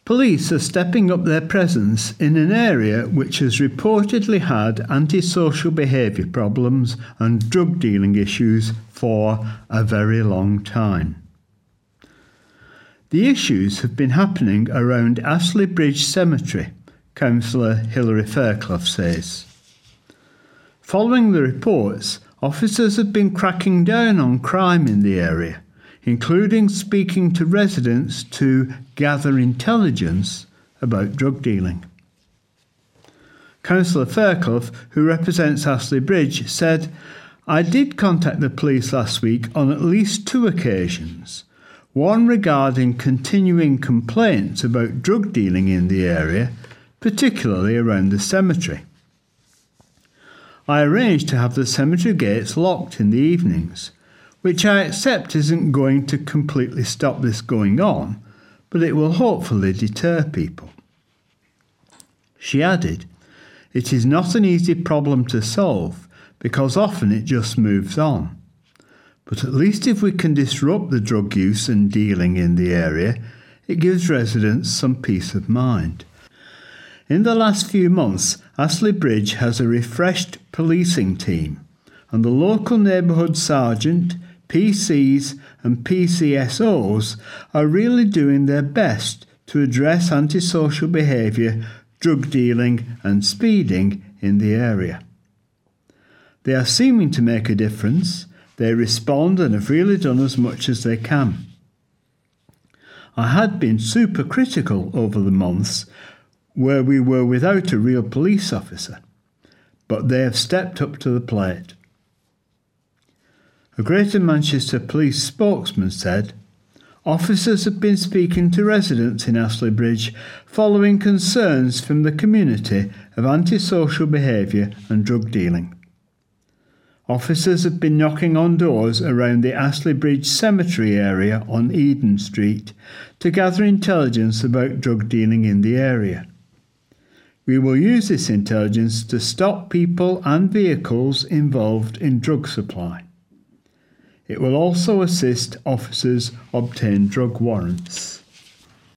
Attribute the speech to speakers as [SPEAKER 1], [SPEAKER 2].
[SPEAKER 1] Police are stepping up their presence in an area which has reportedly had antisocial behaviour problems and drug dealing issues for a very long time. The issues have been happening around Astley Bridge Cemetery, Councillor Hilary Fairclough says. Following the reports, officers have been cracking down on crime in the area, including speaking to residents to gather intelligence about drug dealing. Councillor Fairclough, who represents Astley Bridge, said, "I did contact the police last week on at least 2 occasions, one regarding continuing complaints about drug dealing in the area, particularly around the cemetery. I arranged to have the cemetery gates locked in the evenings, which I accept isn't going to completely stop this going on, but it will hopefully deter people." She added, "It is not an easy problem to solve because often it just moves on. But at least if we can disrupt the drug use and dealing in the area, it gives residents some peace of mind." In the last few months, Astley Bridge has a refreshed policing team, and the local neighbourhood sergeant, PCs and PCSOs are really doing their best to address antisocial behaviour, drug dealing and speeding in the area. They are seeming to make a difference. They respond and have really done as much as they can. I had been super critical over the months where we were without a real police officer, but they have stepped up to the plate. A Greater Manchester Police spokesman said, "Officers have been speaking to residents in Astley Bridge following concerns from the community of antisocial behaviour and drug dealing. Officers have been knocking on doors around the Astley Bridge Cemetery area on Eden Street to gather intelligence about drug dealing in the area. We will use this intelligence to stop people and vehicles involved in drug supply. It will also assist officers obtain drug warrants."